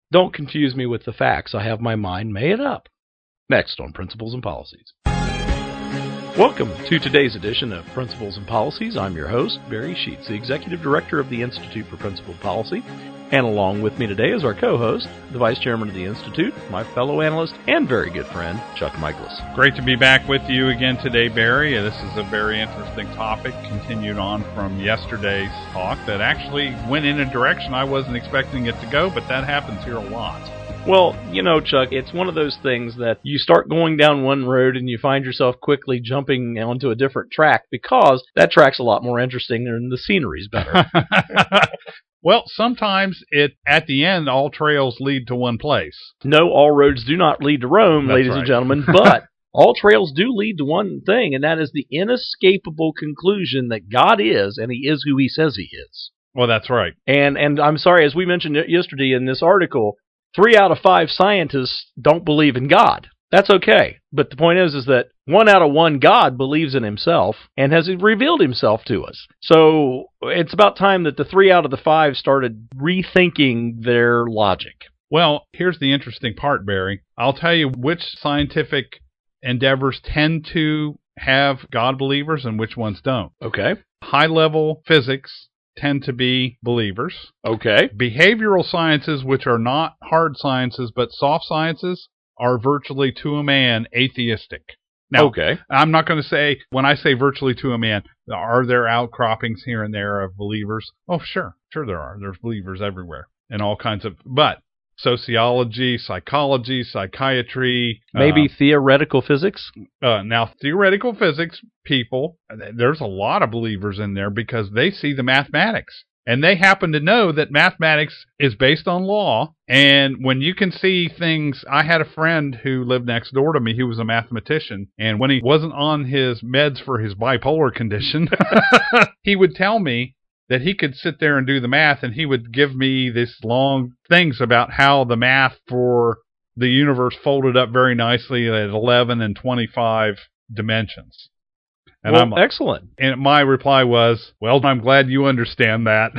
Don't confuse me with the facts. I have my mind made up. Next on Principles and Policies. Welcome to today's edition of Principles and Policies. I'm your host, Barry Sheets, the Executive Director of the Institute for Principled Policy. And along with me today is our co-host, the Vice Chairman of the Institute, my fellow analyst, and very good friend, Chuck Michaelis. Great to be back with you again today, Barry. This is a very interesting topic, continued on from yesterday's talk that actually went in a direction I wasn't expecting it to go, but that happens here a lot. Well, you know, Chuck, it's one of those things that you start going down one road and you find yourself quickly jumping onto a different track because that track's a lot more interesting and the scenery's better. Well, sometimes at the end, all trails lead to one place. No, all roads do not lead to Rome, ladies and gentlemen, but all trails do lead to one thing, and that is the inescapable conclusion that God is, and He is who He says He is. Well, that's right. And I'm sorry, as we mentioned yesterday in this article, 3 out of 5 scientists don't believe in God. That's okay. But the point is that 1 out of 1 God believes in Himself and has revealed Himself to us. So it's about time that the 3 out of the 5 started rethinking their logic. Well, here's the interesting part, Barry. I'll tell you which scientific endeavors tend to have God believers and which ones don't. Okay. High-level physics tend to be believers. Okay. Behavioral sciences, which are not hard sciences but soft sciences, are virtually to a man atheistic. Now, okay. I'm not going to say, when I say virtually to a man, are there outcroppings here and there of believers? Oh, sure. Sure there are. There's believers everywhere and all kinds of, but sociology, psychology, psychiatry. Maybe theoretical physics? Now, theoretical physics people, there's a lot of believers in there because they see the mathematics. And they happen to know that mathematics is based on law. And when you can see things, I had a friend who lived next door to me who was a mathematician. And when he wasn't on his meds for his bipolar condition, he would tell me that he could sit there and do the math, and he would give me these long things about how the math for the universe folded up very nicely at 11 and 25 dimensions. And well, I'm excellent. And my reply was, well, I'm glad you understand that.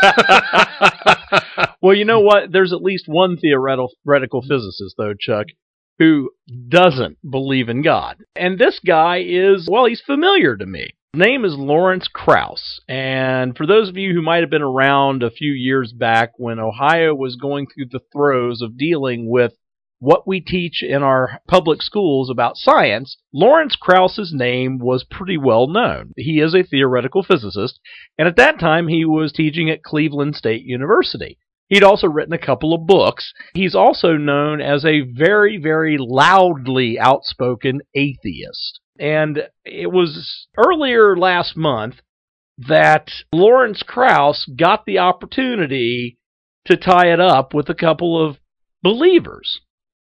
Well, you know what? There's at least one theoretical physicist, though, Chuck, who doesn't believe in God. And this guy is, well, he's familiar to me. His name is Lawrence Krauss. And for those of you who might have been around a few years back when Ohio was going through the throes of dealing with what we teach in our public schools about science, Lawrence Krauss's name was pretty well known. He is a theoretical physicist, and at that time he was teaching at Cleveland State University. He'd also written a couple of books. He's also known as a very, very loudly outspoken atheist. And it was earlier last month that Lawrence Krauss got the opportunity to tie it up with a couple of believers.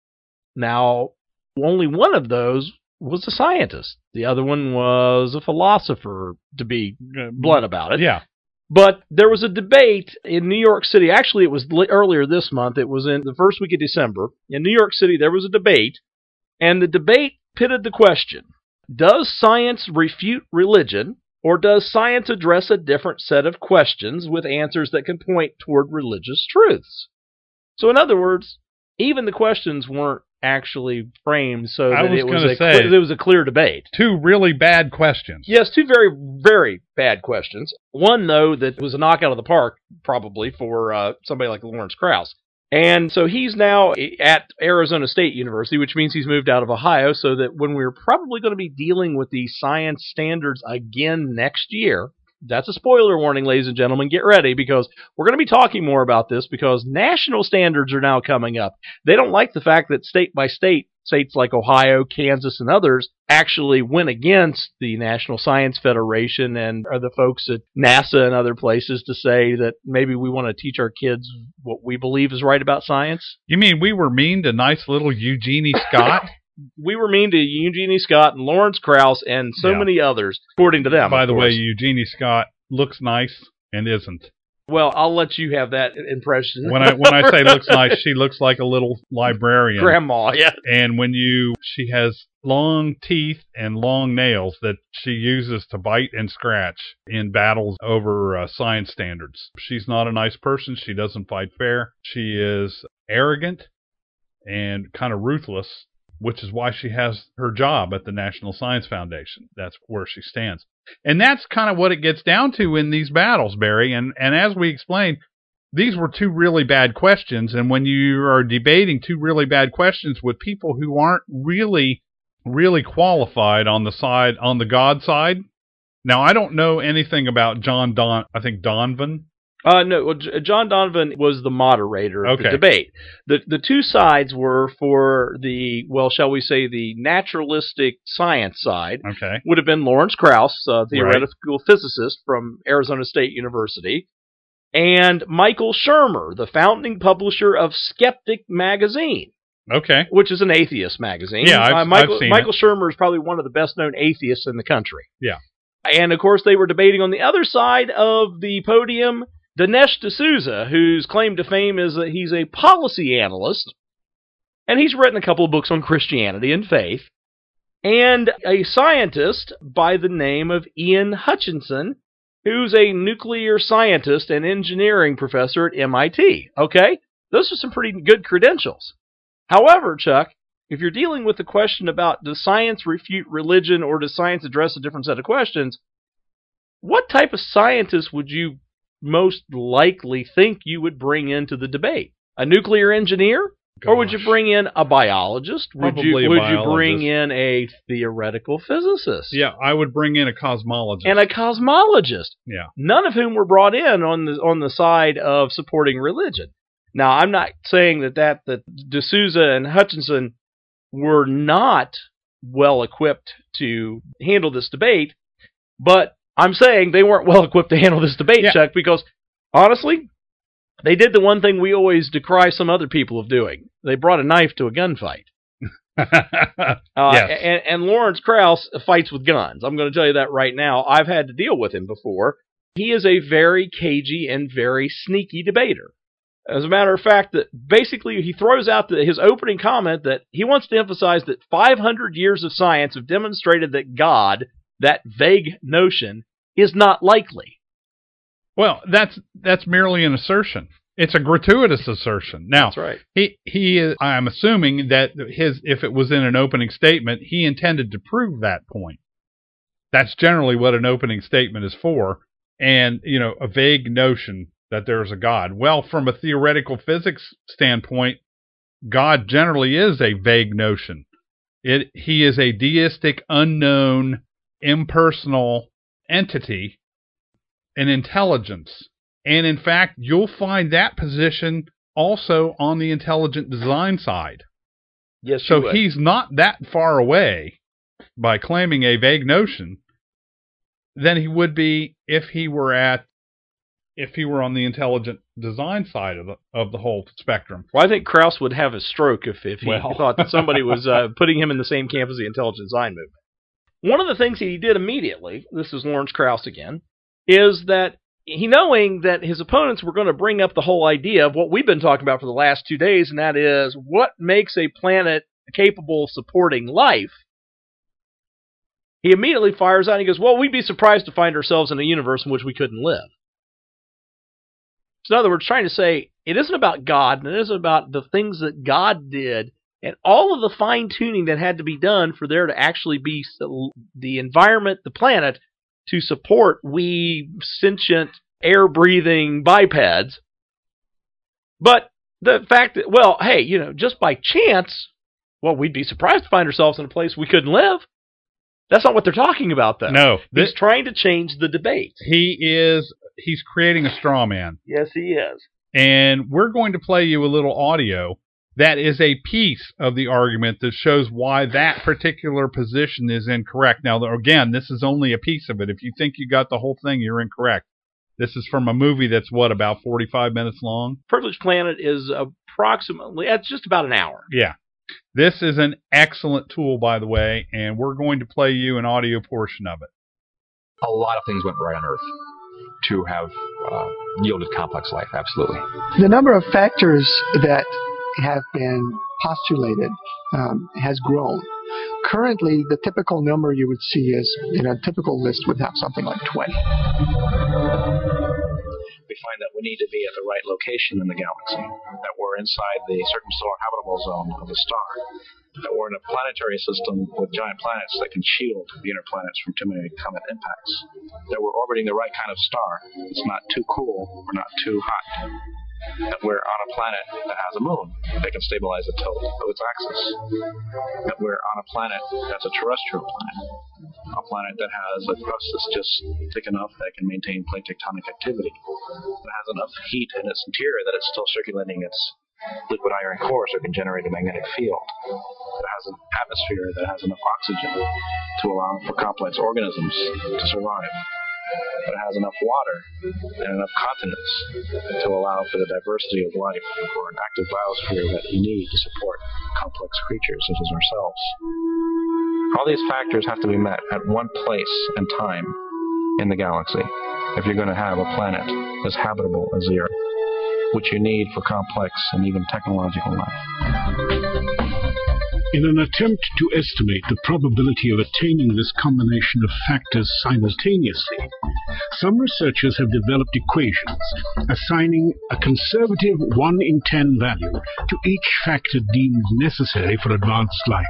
Now, only one of those was a scientist. The other one was a philosopher, to be blunt about it. Yeah. But there was a debate in New York City. Actually, it was earlier this month. It was in the first week of December. In New York City, there was a debate, and the debate pitted the question, does science refute religion, or does science address a different set of questions with answers that can point toward religious truths? So in other words, even the questions weren't actually framed so that it was a clear debate. 2 really bad questions. Yes, 2 very, very bad questions. One, though, that was a knockout of the park, probably, for somebody like Lawrence Krauss. And so he's now at Arizona State University, which means he's moved out of Ohio, so that when we're probably going to be dealing with these science standards again next year, that's a spoiler warning, ladies and gentlemen. Get ready, because we're going to be talking more about this because national standards are now coming up. They don't like the fact that state by state, states like Ohio, Kansas, and others actually went against the National Science Federation and are the folks at NASA and other places to say that maybe we want to teach our kids what we believe is right about science. You mean we were mean to nice little Eugenie Scott? We were mean to Eugenie Scott and Lawrence Krauss and so many others, according to them. By the way, Eugenie Scott looks nice and isn't. Well, I'll let you have that impression. When I say looks nice, she looks like a little librarian. Grandma, yeah. And she has long teeth and long nails that she uses to bite and scratch in battles over science standards. She's not a nice person. She doesn't fight fair. She is arrogant and kind of ruthless, which is why she has her job at the National Science Foundation. That's where she stands. And that's kind of what it gets down to in these battles, Barry. And as we explained, these were two really bad questions. And when you are debating two really bad questions with people who aren't really, really qualified on the God side. Now, I don't know anything about Donovan. No, well, John Donovan was the moderator of the debate. The two sides were for the, well, shall we say, the naturalistic science side. Okay. Would have been Lawrence Krauss, theoretical physicist from Arizona State University, and Michael Shermer, the founding publisher of Skeptic Magazine. Okay. Which is an atheist magazine. Yeah, I've seen Michael it. Shermer is probably one of the best-known atheists in the country. Yeah. And, of course, they were debating on the other side of the podium Dinesh D'Souza, whose claim to fame is that he's a policy analyst, and he's written a couple of books on Christianity and faith, and a scientist by the name of Ian Hutchinson, who's a nuclear scientist and engineering professor at MIT. Okay? Those are some pretty good credentials. However, Chuck, if you're dealing with the question about does science refute religion or does science address a different set of questions, what type of scientist would you most likely think you would bring into the debate? A nuclear engineer? Gosh. Or would you bring in a biologist? Would you bring in a theoretical physicist? Yeah, I would bring in a cosmologist. And a cosmologist. Yeah. None of whom were brought in on the side of supporting religion. Now, I'm not saying that D'Souza and Hutchinson were not well equipped to handle this debate, but I'm saying they weren't well equipped to handle this debate, Chuck, because honestly, they did the one thing we always decry some other people of doing. They brought a knife to a gunfight. Yes. And Lawrence Krauss fights with guns. I'm going to tell you that right now. I've had to deal with him before. He is a very cagey and very sneaky debater. As a matter of fact, that basically he throws out his opening comment that he wants to emphasize that 500 years of science have demonstrated that God, that vague notion, is not likely. Well, that's merely an assertion. It's a gratuitous assertion. Now, that's right. He is, I'm assuming that if it was in an opening statement, he intended to prove that point. That's generally what an opening statement is for. And, a vague notion that there's a God. Well, from a theoretical physics standpoint, God generally is a vague notion. He is a deistic, unknown, impersonal entity, an intelligence. And in fact, you'll find that position also on the intelligent design side. Yes, so he's not that far away by claiming a vague notion than he would be if he were on the intelligent design side of the whole spectrum. Well, I think Krauss would have a stroke if he thought that somebody was putting him in the same camp as the intelligent design movement. One of the things he did immediately, this is Lawrence Krauss again, is that knowing that his opponents were going to bring up the whole idea of what we've been talking about for the last 2 days, and that is what makes a planet capable of supporting life, he immediately fires out and he goes, well, we'd be surprised to find ourselves in a universe in which we couldn't live. So in other words, trying to say it isn't about God, and it isn't about the things that God did, and all of the fine-tuning that had to be done for there to actually be the environment, the planet, to support we sentient, air-breathing bipeds. But the fact that, well, hey, just by chance, we'd be surprised to find ourselves in a place we couldn't live. That's not what they're talking about, though. No. He's trying to change the debate. He's creating a straw man. Yes, he is. And we're going to play you a little audio that is a piece of the argument that shows why that particular position is incorrect. Now, again, this is only a piece of it. If you think you got the whole thing, you're incorrect. This is from a movie that's, about 45 minutes long? Privileged Planet is it's just about an hour. Yeah. This is an excellent tool, by the way, and we're going to play you an audio portion of it. A lot of things went right on Earth. to have yielded complex life, absolutely. The number of factors that have been postulated has grown. Currently, the typical number you would see is, in a typical list would have something like 20. We find that we need to be at the right location in the galaxy, that we're inside the circumsolar habitable zone of the star, that we're in a planetary system with giant planets that can shield the inner planets from too many comet impacts, that we're orbiting the right kind of star. It's not too cool or not too hot, that we're on a planet that has a moon that can stabilize the tilt of its axis, that we're on a planet that's a terrestrial planet, a planet that has a crust that's just thick enough that it can maintain plate tectonic activity, that has enough heat in its interior that it's still circulating its liquid iron core so it can generate a magnetic field, that has an atmosphere that has enough oxygen to allow for complex organisms to survive, that has enough water and enough continents to allow for the diversity of life or an active biosphere that you need to support complex creatures such as ourselves. All these factors have to be met at one place and time in the galaxy if you're going to have a planet as habitable as the Earth, which you need for complex and even technological life. In an attempt to estimate the probability of attaining this combination of factors simultaneously, some researchers have developed equations assigning a conservative 1 in 10 value to each factor deemed necessary for advanced life.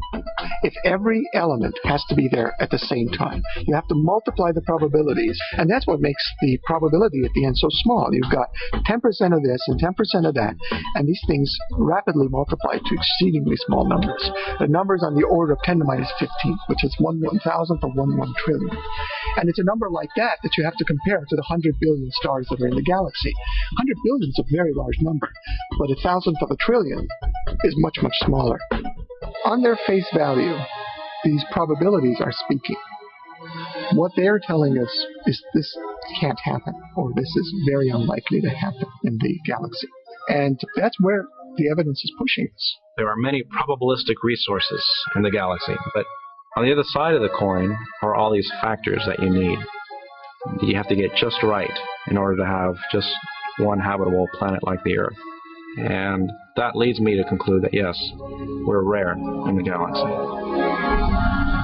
If every element has to be there at the same time, you have to multiply the probabilities, and that's what makes the probability at the end so small. You've got 10% of this and 10% of that, and these things rapidly multiply to exceedingly small numbers. The numbers on the order of 10 to minus 15, which is 1/1000th of 1 trillion. And it's a number like that that you have to compare to the 100 billion stars that are in the galaxy. 100 billion is a very large number, but 1,000th of a trillion is much, much smaller. On their face value, these probabilities are speaking. What they're telling us is this can't happen, or this is very unlikely to happen in the galaxy. And that's where the evidence is pushing us. There are many probabilistic resources in the galaxy, but on the other side of the coin are all these factors that you need. You have to get just right in order to have just one habitable planet like the Earth. And that leads me to conclude that yes, we're rare in the galaxy.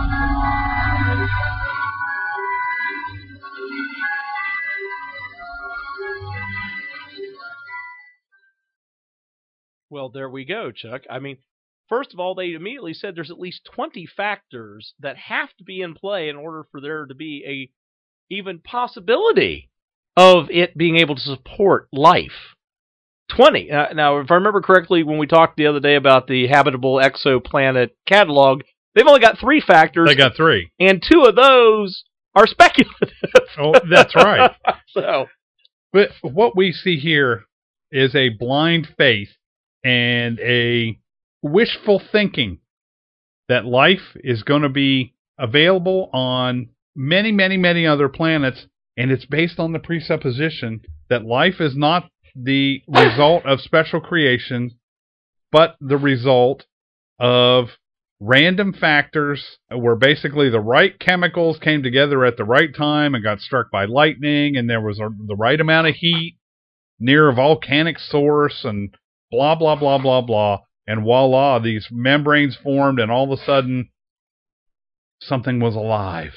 Well, there we go, Chuck. I mean, first of all, they immediately said there's at least 20 factors that have to be in play in order for there to be a even possibility of it being able to support life. 20. Now, if I remember correctly, when we talked the other day about the habitable exoplanet catalog, they've only got 3 factors. They got 3. And 2 of those are speculative. Oh, that's right. So, but what we see here is a blind faith and a wishful thinking that life is going to be available on many, many, many other planets, and it's based on the presupposition that life is not the result of special creation, but the result of random factors where basically the right chemicals came together at the right time and got struck by lightning, and there was the right amount of heat near a volcanic source, and blah, blah, blah, blah, blah. And voila, these membranes formed, and all of a sudden, something was alive.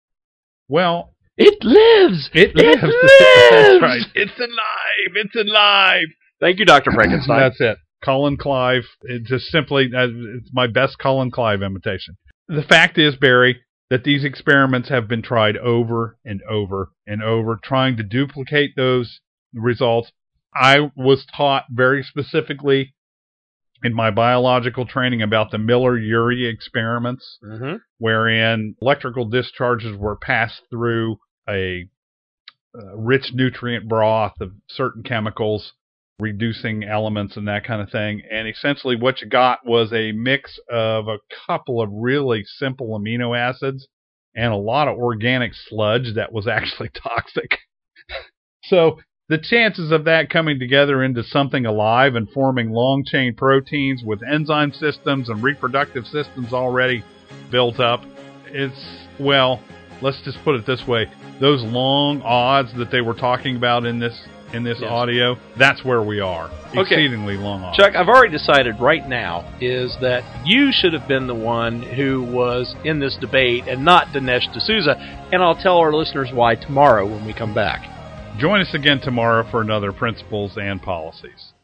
Well, it lives! It lives! That's right. It's alive! It's alive! Thank you, Dr. Frankenstein. That's it. Colin Clive. It just simply, it's my best Colin Clive imitation. The fact is, Barry, that these experiments have been tried over and over and over, trying to duplicate those results. I was taught very specifically in my biological training about the Miller-Urey experiments, wherein electrical discharges were passed through a rich nutrient broth of certain chemicals, reducing elements and that kind of thing. And essentially what you got was a mix of a couple of really simple amino acids and a lot of organic sludge that was actually toxic. So the chances of that coming together into something alive and forming long-chain proteins with enzyme systems and reproductive systems already built up, it's, well, let's just put it this way, those long odds that they were talking about in this Yes. audio, that's where we are. Okay. Exceedingly long odds. Chuck, I've already decided right now is that you should have been the one who was in this debate and not Dinesh D'Souza, and I'll tell our listeners why tomorrow when we come back. Join us again tomorrow for another Principles and Policies.